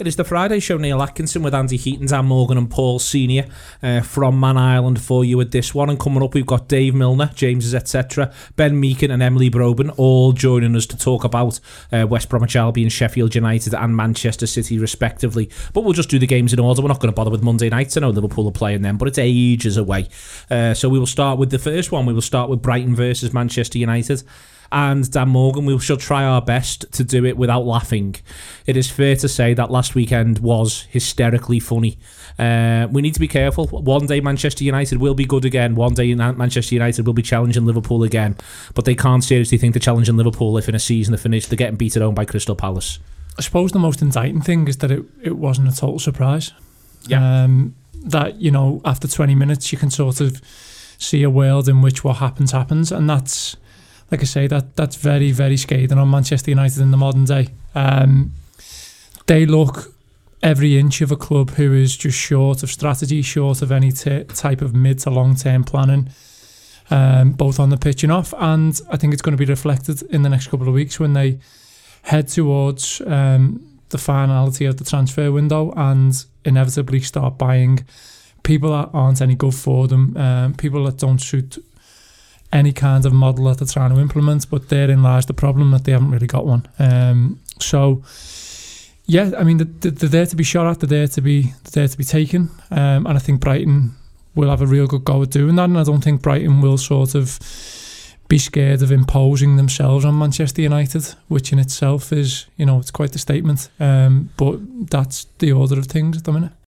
It is the Friday show. Neil Atkinson with Andy Heaton, Dan Morgan and Paul Senior from Man Island for you with this one. And coming up, we've got Dave Milner, James's etc., Ben Meakin and Emily Broben all joining us to talk about West Bromwich Albion, Sheffield United and Manchester City respectively. But we'll just do the games in order. We're not going to bother with Monday nights. I know Liverpool are playing them, but it's ages away. So we will start with the first one. We will start with Brighton versus Manchester United. And Dan Morgan, we shall try our best to do it without laughing. It is fair to say that last weekend was hysterically funny. We need to be careful. One day Manchester United will be good again. One day Manchester United will be challenging Liverpool again. But they can't seriously think they're challenging Liverpool if in a season they're getting beat at home by Crystal Palace. I suppose the most indicting thing is that it wasn't a total surprise. Yeah. That, you know, after 20 minutes you can sort of see a world in which what happens. And that's... Like I say, that's very, very scathing on Manchester United in the modern day. They look every inch of a club who is just short of strategy, short of any type of mid to long-term planning, both on the pitch and off. And I think it's going to be reflected in the next couple of weeks when they head towards the finality of the transfer window and inevitably start buying people that aren't any good for them, people that don't suit any kind of model that they're trying to implement, but therein lies the problem that they haven't really got one. So, yeah, I mean, they're there to be shot at, they're there to be taken, and I think Brighton will have a real good go at doing that, and I don't think Brighton will sort of be scared of imposing themselves on Manchester United, which in itself is, you know, it's quite the statement, but that's the order of things at the minute.